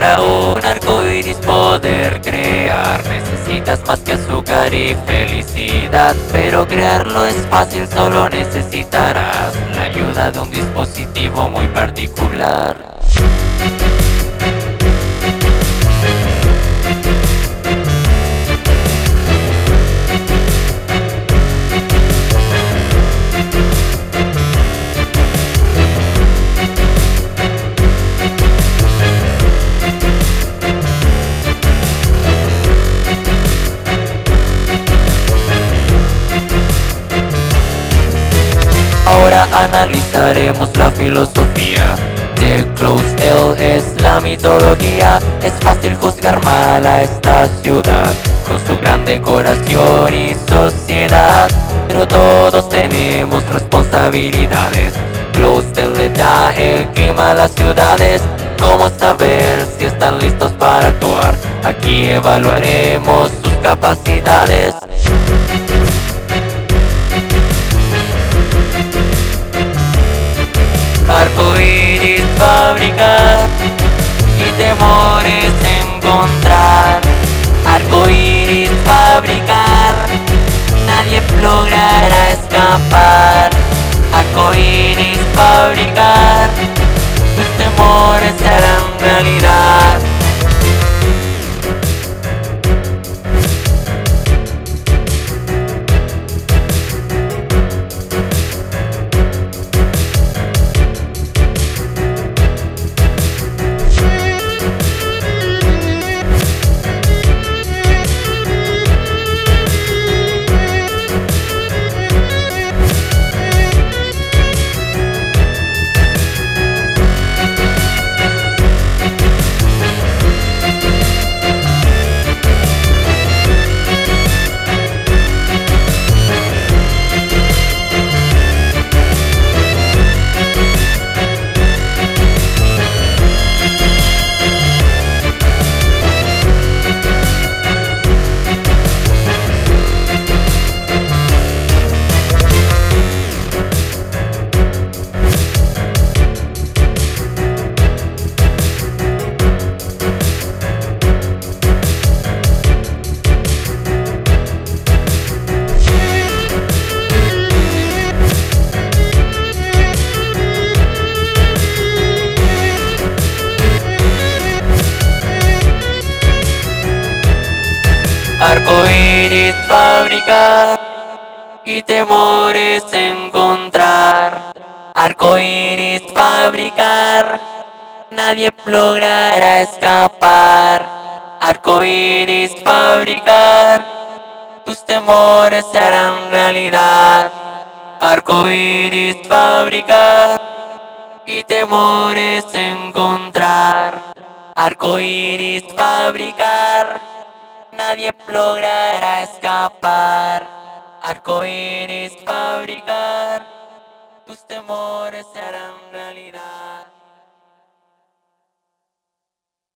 Para un arco iris poder crear necesitas más que azúcar y felicidad. Pero crearlo es fácil, solo necesitarás la ayuda de un dispositivo muy particular. Ahora analizaremos la filosofía de Clouzet, es la mitología. Es fácil juzgar mal a esta ciudad con su gran decoración y sociedad, pero todos tenemos responsabilidades. Clouzet le da el clima a las ciudades. ¿Cómo saber si están listos para actuar? Aquí evaluaremos sus capacidades. Arcoíris fabricar y temores encontrar. Arcoíris fabricar, nadie logrará escapar. Arcoíris fabricar, tus temores se harán realidad. Arcoíris fabricar y temores encontrar. Arcoíris fabricar, nadie logrará escapar. Arcoíris fabricar, tus temores se harán realidad. Arcoíris fabricar y temores encontrar. Arcoíris fabricar, nadie logrará escapar. Arcoíris fabricar, tus temores se harán realidad.